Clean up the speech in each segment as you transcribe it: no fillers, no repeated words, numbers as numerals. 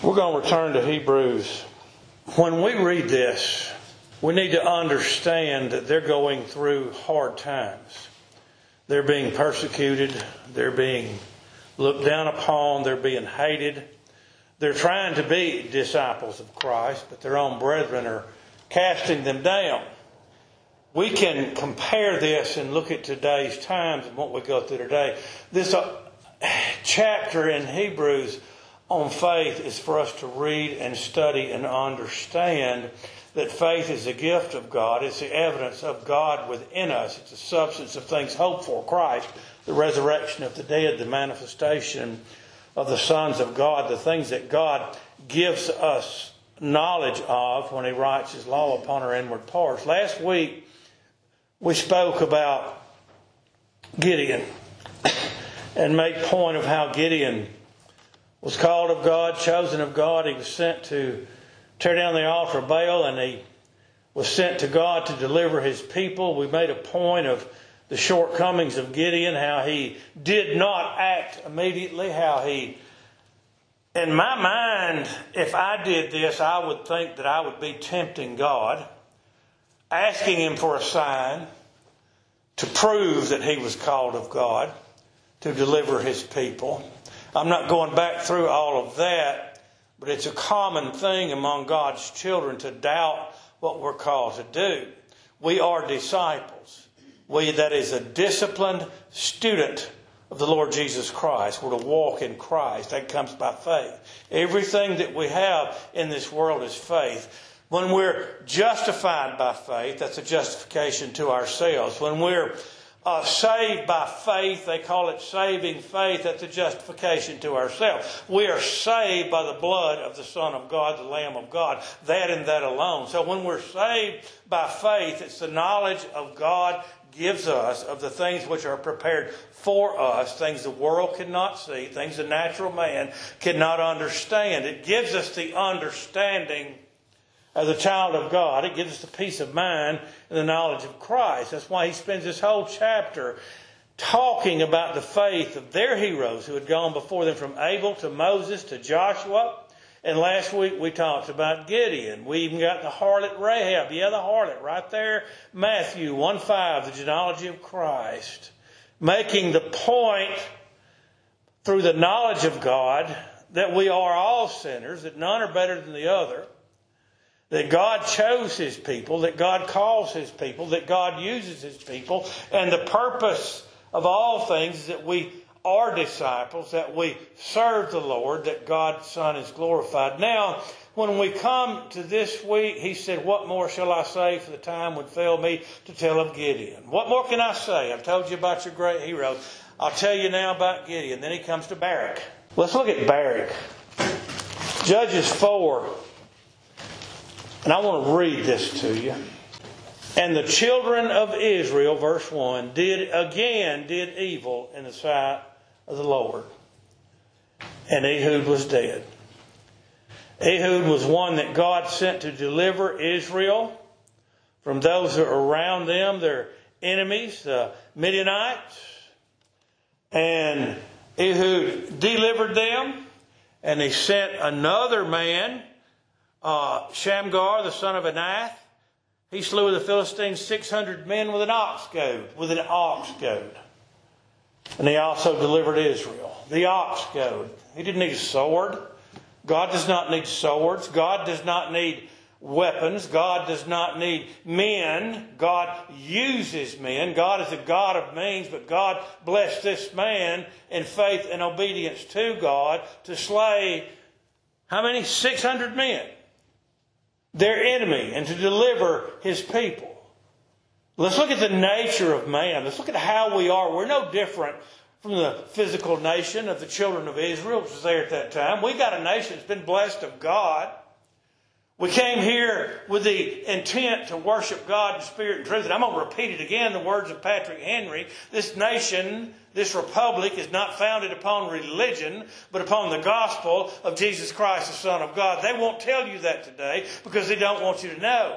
We're going to return to Hebrews. When we read this, we need to understand that they're going through hard times. They're being persecuted. They're being looked down upon. They're being hated. They're trying to be disciples of Christ, but their own brethren are casting them down. We can compare this and look at today's times and what we go through today. This chapter in Hebrews on faith is for us to read and study and understand that faith is a gift of God. It's the evidence of God within us. It's the substance of things hoped for. Christ, the resurrection of the dead, the manifestation of the sons of God, the things that God gives us knowledge of when He writes His law upon our inward parts. Last week, we spoke about Gideon and made point of how Gideon was called of God, chosen of God. He was sent to tear down the altar of Baal, and he was sent to God to deliver His people. We made a point of the shortcomings of Gideon, how he did not act immediately, how he, in my mind, if I did this, I would think that I would be tempting God, asking Him for a sign to prove that he was called of God to deliver His people. I'm not going back through all of that, but it's a common thing among God's children to doubt what we're called to do. We are disciples. That is a disciplined student of the Lord Jesus Christ. We're to walk in Christ. That comes by faith. Everything that we have in this world is faith. When we're justified by faith, that's a justification to ourselves. When we're saved by faith, they call it saving faith. That's a justification to ourselves. We are saved by the blood of the Son of God, the Lamb of God. That and that alone. So when we're saved by faith, it's the knowledge of God gives us of the things which are prepared for us, things the world cannot see, things the natural man cannot understand. It gives us the understanding as a child of God. It gives us the peace of mind and the knowledge of Christ. That's why he spends this whole chapter talking about the faith of their heroes who had gone before them, from Abel to Moses to Joshua. And last week we talked about Gideon. We even got the harlot Rahab. Yeah, the harlot right there. Matthew 1:5, the genealogy of Christ. Making the point through the knowledge of God that we are all sinners, that none are better than the other. That God chose His people, that God calls His people, that God uses His people. And the purpose of all things is that we are disciples, that we serve the Lord, that God's Son is glorified. Now, when we come to this week, he said, what more shall I say, for the time would fail me to tell of Gideon. What more can I say? I've told you about your great heroes. I'll tell you now about Gideon. Then he comes to Barak. Let's look at Barak. Judges 4. And I want to read this to you. And the children of Israel, verse 1, did evil in the sight of the Lord. And Ehud was dead. Ehud was one that God sent to deliver Israel from those that are around them, their enemies, the Midianites. And Ehud delivered them. And he sent another man, Shamgar, the son of Anath. He slew the Philistines 600 men with an ox goad. And he also delivered Israel. The ox goad. He didn't need a sword. God does not need swords. God does not need weapons. God does not need men. God uses men. God is a God of means, but God blessed this man in faith and obedience to God to slay, how many? 600 men. Their enemy, and to deliver His people. Let's look at the nature of man. Let's look at how we are. We're no different from the physical nation of the children of Israel, which was there at that time. We got a nation that's been blessed of God. We came here with the intent to worship God in spirit and truth. And I'm going to repeat it again, the words of Patrick Henry. This nation, this republic, is not founded upon religion, but upon the gospel of Jesus Christ, the Son of God. They won't tell you that today because they don't want you to know.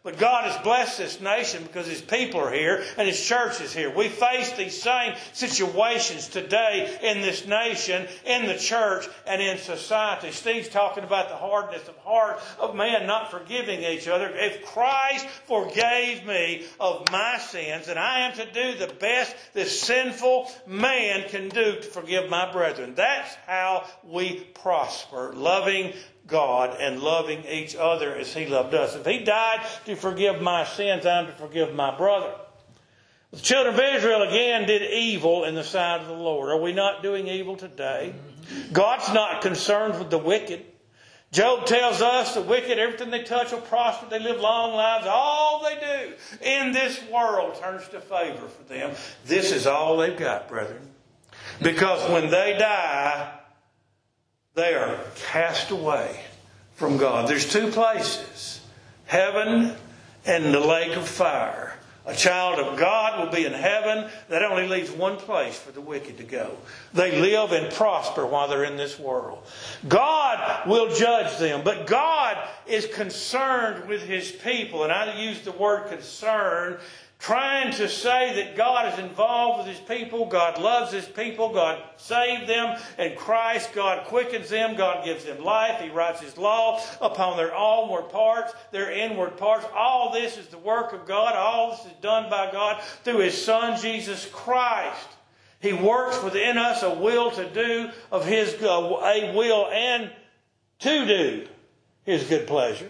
But God has blessed this nation because His people are here and His church is here. We face these same situations today in this nation, in the church, and in society. Steve's talking about the hardness of heart of man not forgiving each other. If Christ forgave me of my sins, then I am to do the best this sinful man can do to forgive my brethren. That's how we prosper, loving God and loving each other as He loved us. If He died to forgive my sins, I'm to forgive my brother. The children of Israel again did evil in the sight of the Lord. Are we not doing evil today? God's not concerned with the wicked. Job tells us the wicked, everything they touch will prosper. They live long lives. All they do in this world turns to favor for them. This is all they've got, brethren. Because when they die, they are cast away from God. There's two places, heaven and the lake of fire. A child of God will be in heaven. That only leaves one place for the wicked to go. They live and prosper while they're in this world. God will judge them, but God is concerned with His people. And I use the word concern, trying to say that God is involved with His people. God loves His people. God saved them in Christ. God quickens them. God gives them life. He writes His law upon their outward parts, their inward parts. All this is the work of God. All this is done by God through His Son, Jesus Christ. He works within us a will to do of His, a will and to do His good pleasure.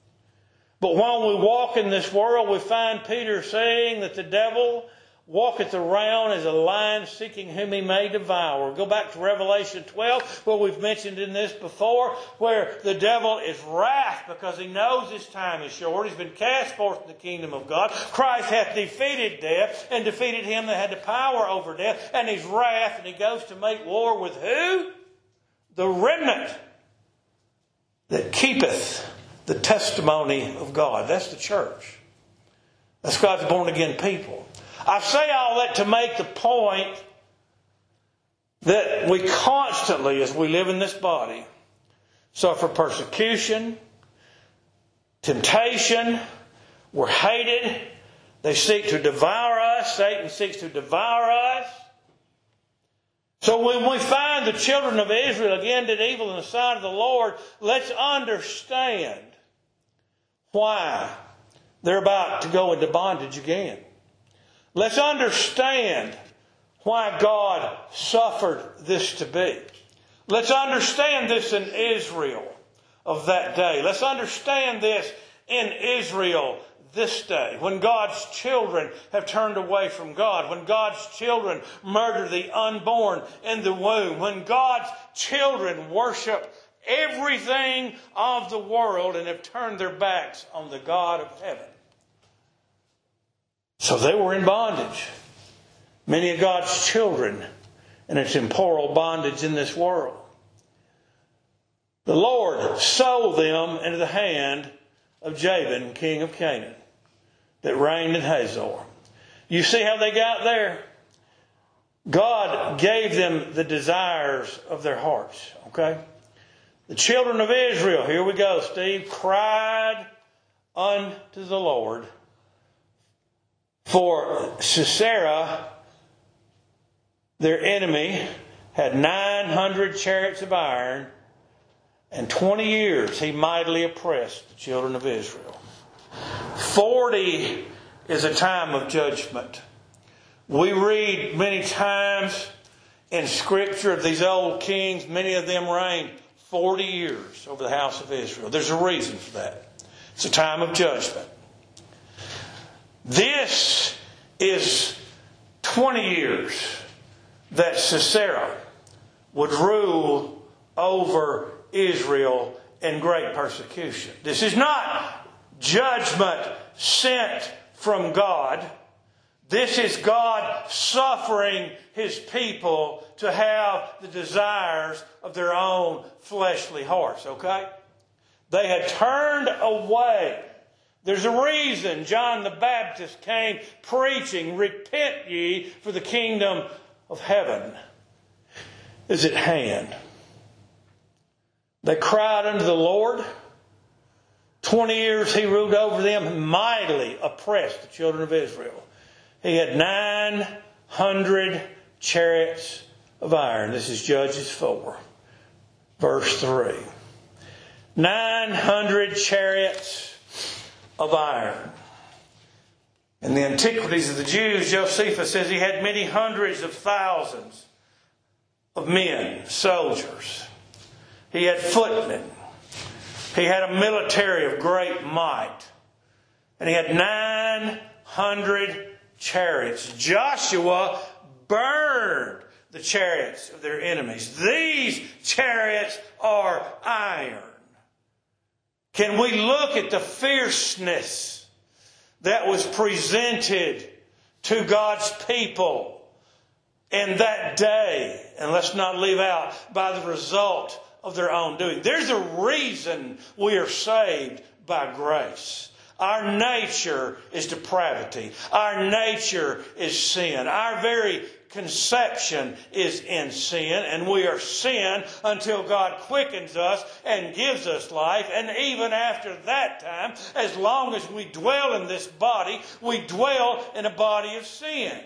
But while we walk in this world, we find Peter saying that the devil walketh around as a lion seeking whom he may devour. Go back to Revelation 12, where we've mentioned in this before, where the devil is wrath because he knows his time is short. He's been cast forth from the kingdom of God. Christ hath defeated death and defeated him that had the power over death. And he's wrath, and he goes to make war with who? The remnant that keepeth the testimony of God. That's the church. That's God's born again people. I say all that to make the point that we constantly, as we live in this body, suffer persecution, temptation, we're hated, they seek to devour us, Satan seeks to devour us. So when we find the children of Israel again did evil in the sight of the Lord, let's understand why they're about to go into bondage again. Let's understand why God suffered this to be. Let's understand this in Israel of that day. Let's understand this in Israel this day, when God's children have turned away from God, when God's children murder the unborn in the womb, when God's children worship everything of the world and have turned their backs on the God of heaven. So they were in bondage. Many of God's children in its temporal bondage in this world. The Lord sold them into the hand of Jabin, king of Canaan, that reigned in Hazor. You see how they got there? God gave them the desires of their hearts. Okay? The children of Israel, here we go, Steve, cried unto the Lord. For Sisera, their enemy, had 900 chariots of iron, and 20 years he mightily oppressed the children of Israel. 40 is a time of judgment. We read many times in Scripture of these old kings, many of them reigned 40 years over the house of Israel. There's a reason for that. It's a time of judgment. This is 20 years that Sisera would rule over Israel in great persecution. This is not judgment sent from God. This is God suffering His people to have the desires of their own fleshly hearts. Okay? They had turned away. There's a reason John the Baptist came preaching, repent ye, for the kingdom of heaven is at hand. They cried unto the Lord. 20 years he ruled over them and mightily oppressed the children of Israel. He had 900 chariots of iron. This is Judges 4, verse 3. 900 chariots of iron. In the Antiquities of the Jews, Josephus says he had many hundreds of thousands of men, soldiers. He had footmen. He had a military of great might. And he had 900 chariots. Joshua burned the chariots of their enemies. These chariots are iron. Can we look at the fierceness that was presented to God's people in that day? And let's not leave out by the result of their own doing. There's a reason we are saved by grace. Our nature is depravity. Our nature is sin. Our very conception is in sin, and we are sin until God quickens us and gives us life. And even after that time, as long as we dwell in this body, we dwell in a body of sin.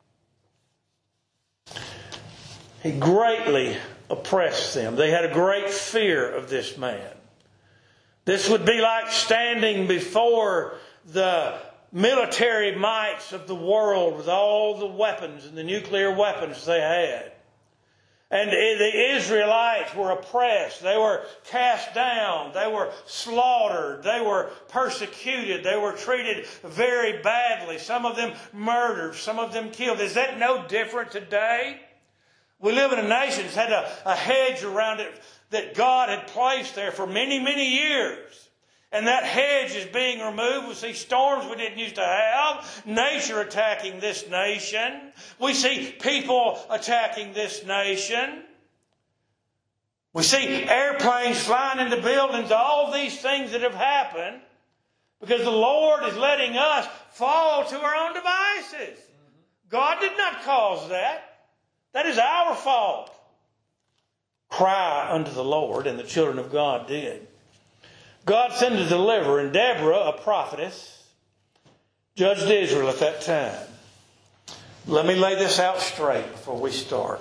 He greatly oppressed them. They had a great fear of this man. This would be like standing before the military mights of the world with all the weapons and the nuclear weapons they had. And the Israelites were oppressed. They were cast down. They were slaughtered. They were persecuted. They were treated very badly. Some of them murdered. Some of them killed. Is that no different today? We live in a nation that's had a hedge around it that God had placed there for many, many years. And that hedge is being removed. We see storms we didn't used to have. Nature attacking this nation. We see people attacking this nation. We see airplanes flying into buildings. All these things that have happened because the Lord is letting us fall to our own devices. God did not cause that. That is our fault. Cry unto the Lord, and the children of God did. God sent a deliverer, and Deborah, a prophetess, judged Israel at that time. Let me lay this out straight before we start.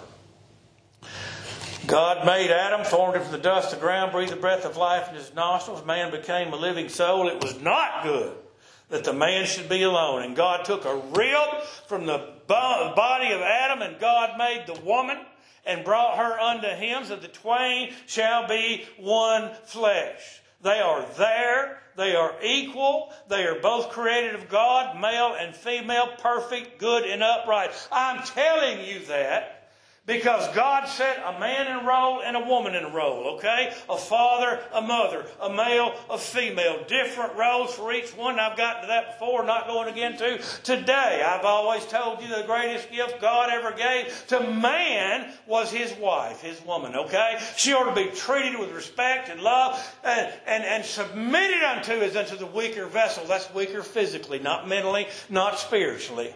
God made Adam, formed him from the dust of the ground, breathed the breath of life in his nostrils. Man became a living soul. It was not good that the man should be alone. And God took a rib from the body of Adam, and God made the woman and brought her unto him, so the twain shall be one flesh. They are there. They are equal. They are both created of God, male and female, perfect, good, and upright. I'm telling you that because God set a man in a role and a woman in a role, okay? A father, a mother, a male, a female. Different roles for each one. I've gotten to that before, not going again to today. I've always told you the greatest gift God ever gave to man was his wife, his woman, okay? She ought to be treated with respect and love and submitted unto as unto the weaker vessel. That's weaker physically, not mentally, not spiritually.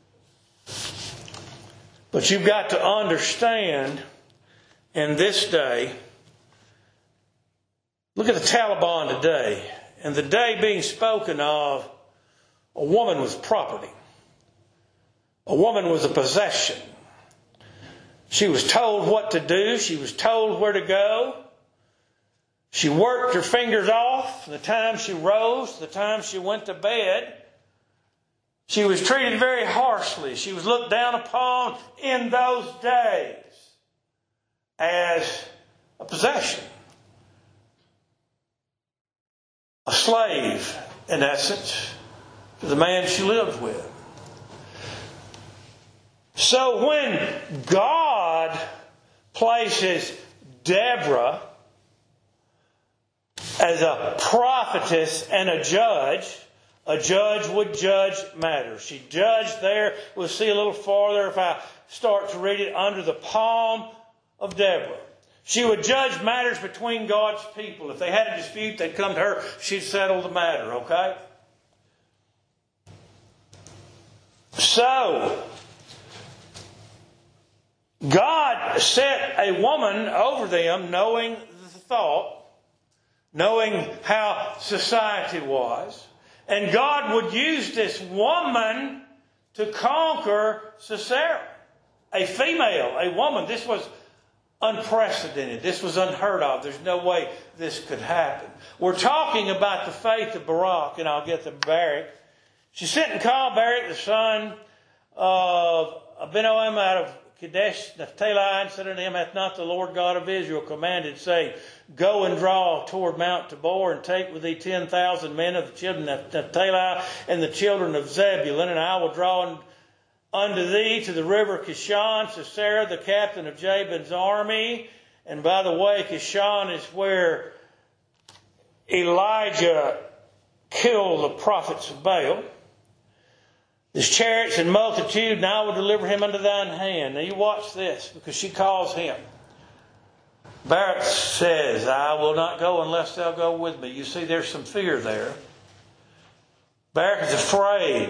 But you've got to understand in this day, look at the Taliban today. And the day being spoken of, a woman was property. A woman was a possession. She was told what to do. She was told where to go. She worked her fingers off from the time she rose to the time she went to bed. She was treated very harshly. She was looked down upon in those days as a possession. A slave, in essence, to the man she lived with. So when God places Deborah as a prophetess and a judge would judge matters. She judged there. We'll see a little farther if I start to read it under the palm of Deborah. She would judge matters between God's people. If they had a dispute, they'd come to her. She'd settle the matter, okay? So, God set a woman over them knowing the thought knowing how society was. And God would use this woman to conquer Sisera. A female, a woman. This was unprecedented. This was unheard of. There's no way this could happen. We're talking about the faith of Barak, and I'll get to Barak. She sent and called Barak, the son of Abinoam, out of Kadesh Naphtali, and said unto him, Hath not the Lord God of Israel commanded, saying, Go and draw toward Mount Tabor, and take with thee 10,000 men of the children of Naphtali and the children of Zebulun, and I will draw unto thee to the river Kishon, Sisera, the captain of Jabin's army. And by the way, Kishon is where Elijah killed the prophets of Baal. His chariots and multitude, and I will deliver him unto thine hand. Now you watch this, because she calls him. Barak says, I will not go unless thou go with me. You see, there's some fear there. Barak is afraid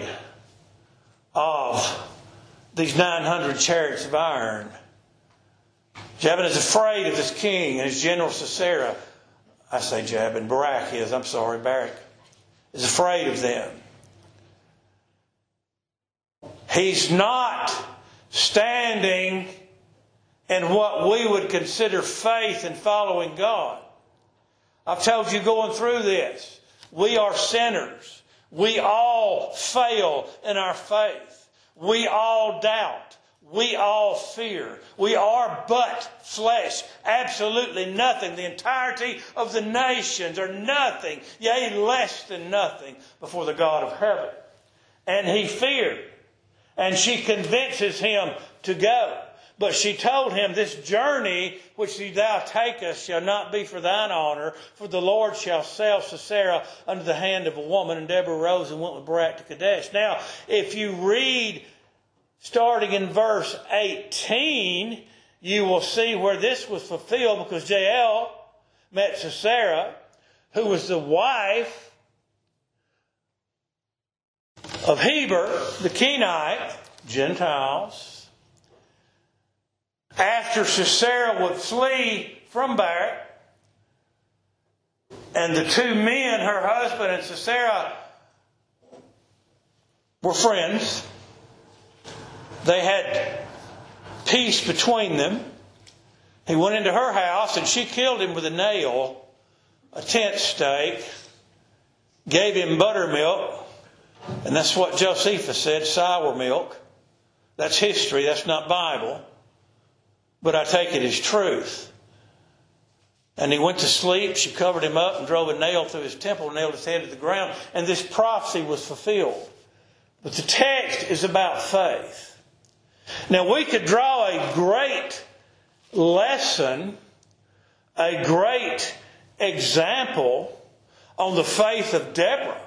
of these 900 chariots of iron. Jabin is afraid of this king and his general Sisera. I say Jabin, Barak is afraid of them. He's not standing in what we would consider faith and following God. I've told you going through this, we are sinners. We all fail in our faith. We all doubt. We all fear. We are but flesh. Absolutely nothing. The entirety of the nations are nothing, yea, less than nothing before the God of heaven. And he feared. And she convinces him to go. But she told him, This journey which thou takest shall not be for thine honor, for the Lord shall sell Sisera unto the hand of a woman. And Deborah rose and went with Barak to Kadesh. Now, if you read starting in verse 18, you will see where this was fulfilled, because Jael met Sisera, who was the wife of Heber, the Kenite, Gentiles. After Sisera would flee from Barak, and the two men, her husband and Sisera, were friends. They had peace between them. He went into her house and she killed him with a nail, a tent stake, gave him buttermilk. And that's what Josephus said, sour milk. That's history, that's not Bible. But I take it as truth. And he went to sleep. She covered him up and drove a nail through his temple, nailed his head to the ground. And this prophecy was fulfilled. But the text is about faith. Now we could draw a great lesson, a great example on the faith of Deborah.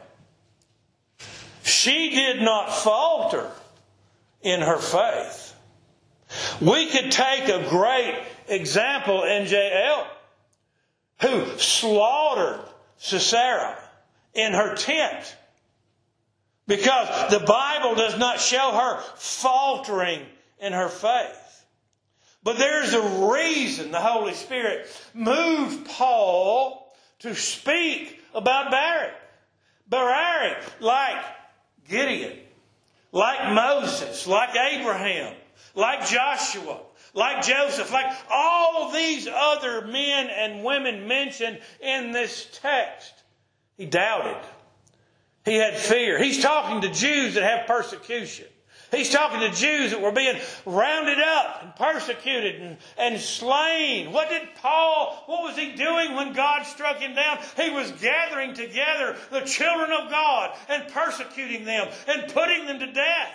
She did not falter in her faith. We could take a great example in Jael, who slaughtered Sisera in her tent, because the Bible does not show her faltering in her faith. But there's a reason the Holy Spirit moved Paul to speak about Barak, like Gideon, like Moses, like Abraham, like Joshua, like Joseph, like all these other men and women mentioned in this text. He doubted. He had fear. He's talking to Jews that have persecution. He's talking to Jews that were being rounded up and persecuted and slain. What was he doing when God struck him down? He was gathering together the children of God and persecuting them and putting them to death.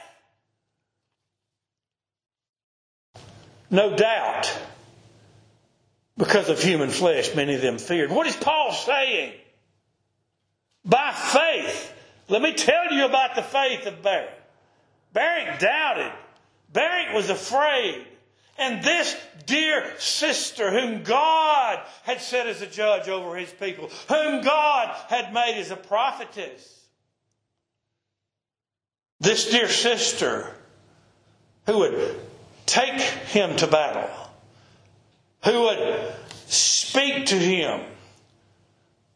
No doubt, because of human flesh, many of them feared. What is Paul saying? By faith. Let me tell you about the faith of Barak. Barak doubted. Barak was afraid. And this dear sister, whom God had set as a judge over his people, whom God had made as a prophetess, this dear sister who would take him to battle, who would speak to him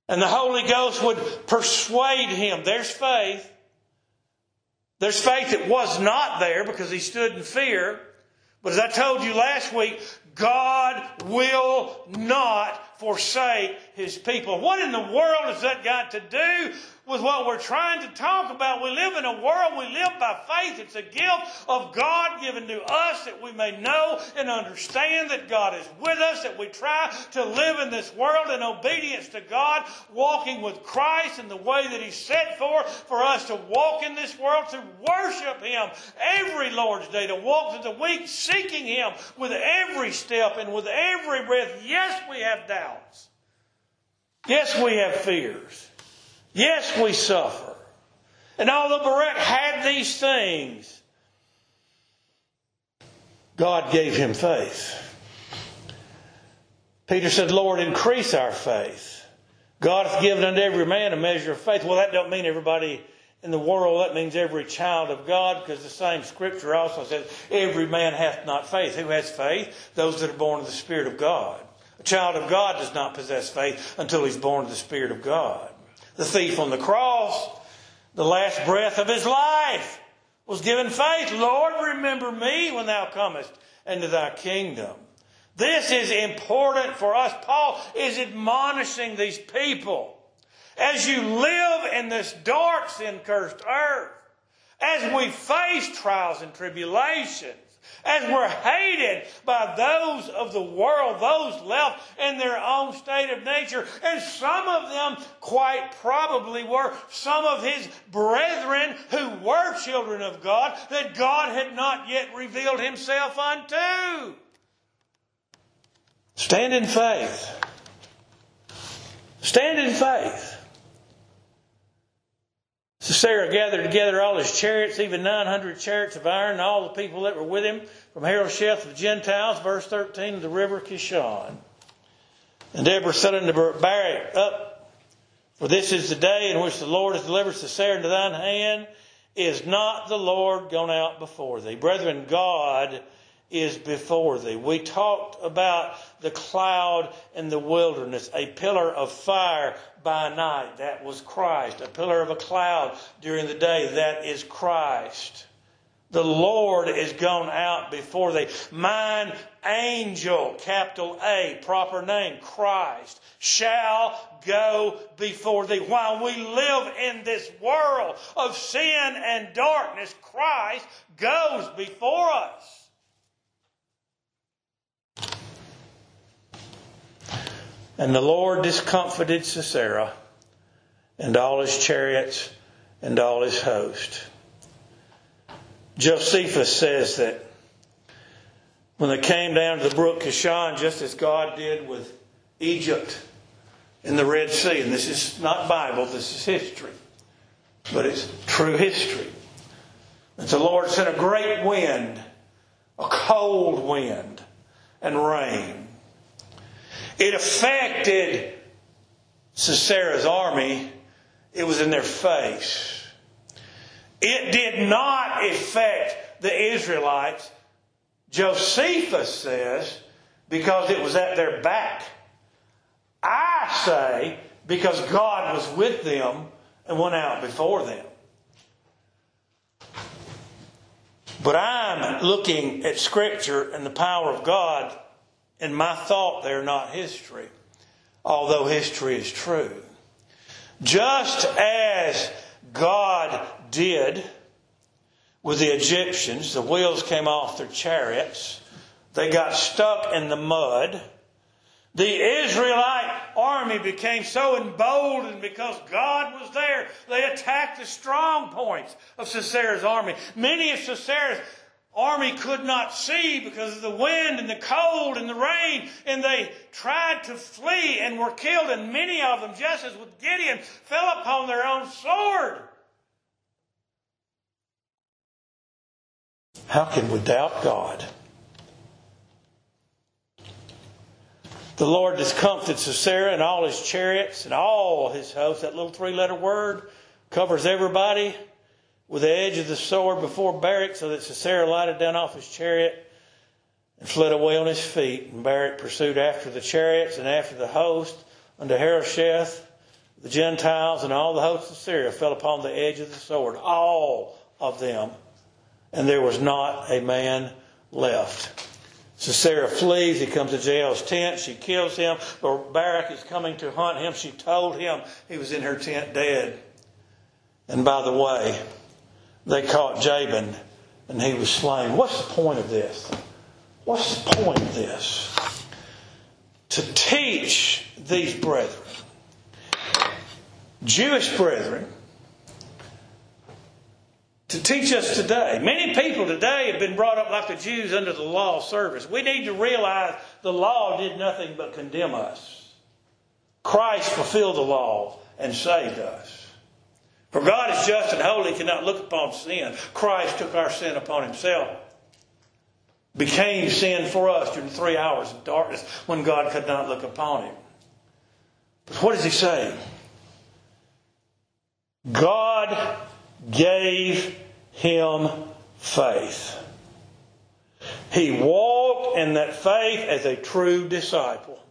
And the Holy Ghost would persuade him. There's faith. There's faith that was not there because he stood in fear. But as I told you last week, God will not forsake His people. What in the world has that got to do with what we're trying to talk about? We live in a world, we live by faith. It's a gift of God given to us that we may know and understand that God is with us, that we try to live in this world in obedience to God, walking with Christ in the way that He set for us to walk in this world, to worship Him every Lord's Day, to walk through the week seeking Him with every step and with every breath. Yes, we have doubts. Yes, we have fears. Yes, we suffer. And although Barak had these things, God gave him faith. Peter said, Lord, increase our faith. God hath given unto every man a measure of faith. Well, that don't mean everybody in the world. That means every child of God, because the same Scripture also says, every man hath not faith. Who has faith? Those that are born of the Spirit of God. A child of God does not possess faith until he's born of the Spirit of God. The thief on the cross, the last breath of his life, was given faith. Lord, remember me when thou comest into thy kingdom. This is important for us. Paul is admonishing these people. As you live in this dark, sin-cursed earth, as we face trials and tribulations, as we're hated by those of the world, those left in their own state of nature, and some of them quite probably were some of his brethren who were children of God that God had not yet revealed Himself unto. Stand in faith. Stand in faith. Sisera gathered together all his chariots, even 900 chariots of iron, and all the people that were with him from Harosheth of the Gentiles, verse 13, of the river Kishon. And Deborah said unto Barak, Up, for this is the day in which the Lord has delivered Sisera into thine hand. Is not the Lord gone out before thee? Brethren, God is before thee. We talked about the cloud in the wilderness, a pillar of fire by night. That was Christ. A pillar of a cloud during the day. That is Christ. The Lord is gone out before thee. Mine angel, capital A, proper name, Christ, shall go before thee. While we live in this world of sin and darkness, Christ goes before us. And the Lord discomfited Sisera and all his chariots and all his host. Josephus says that when they came down to the brook Kishon, just as God did with Egypt in the Red Sea, and this is not Bible, this is history, but it's true history. And the Lord sent a great wind, a cold wind, and rain. It affected Sisera's army. It was in their face. It did not affect the Israelites, Josephus says, because it was at their back. I say because God was with them and went out before them. But I'm looking at Scripture and the power of God, and my thought there, not history, although history is true. Just as God did with the Egyptians, the wheels came off their chariots, they got stuck in the mud. The Israelite army became so emboldened because God was there. They attacked the strong points of Sisera's army. Many of Sisera's army could not see because of the wind and the cold and the rain, and they tried to flee and were killed, and many of them, just as with Gideon, fell upon their own sword. How can we doubt God? The Lord discomfited Sisera and all his chariots and all his hosts. That little 3-letter word covers everybody with the edge of the sword before Barak, so that Sisera lighted down off his chariot and fled away on his feet. And Barak pursued after the chariots and after the host unto Harosheth The Gentiles and all the hosts of Syria fell upon the edge of the sword, all of them, and there was not a man left. Sisera flees. He comes to Jael's tent. She kills him. Barak is coming to hunt him. She told him he was in her tent dead. And by the way, they caught Jabin and he was slain. What's the point of this? What's the point of this? To teach these brethren, Jewish brethren, to teach us today. Many people today have been brought up like the Jews under the law of service. We need to realize the law did nothing but condemn us. Christ fulfilled the law and saved us. For God is just and holy, cannot look upon sin. Christ took our sin upon himself. Became sin for us during 3 hours of darkness when God could not look upon him. But what does he say? God gave him faith. He walked in that faith as a true disciple.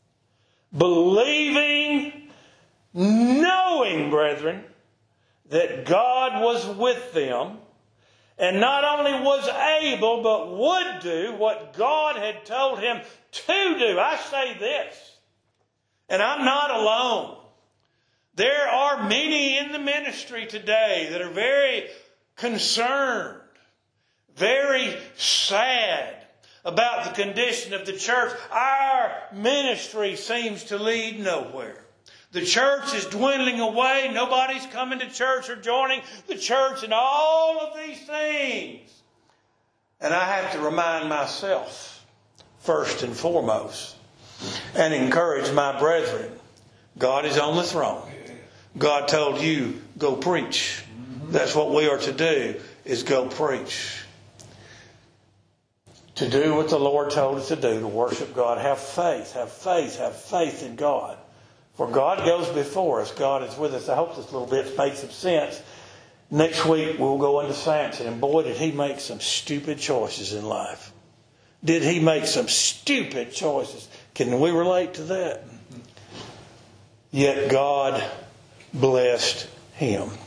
Believing, knowing, brethren, that God was with them, and not only was able, but would do what God had told him to do. I say this, and I'm not alone. There are many in the ministry today that are very concerned, very sad about the condition of the church. Our ministry seems to lead nowhere. The church is dwindling away. Nobody's coming to church or joining the church and all of these things. And I have to remind myself, first and foremost, and encourage my brethren, God is on the throne. God told you, go preach. That's what we are to do, is go preach. To do what the Lord told us to do, to worship God. Have faith, have faith, have faith in God. For God goes before us. God is with us. I hope this little bit's made some sense. Next week we'll go into Samson. And boy, did he make some stupid choices in life. Did he make some stupid choices? Can we relate to that? Yet God blessed him.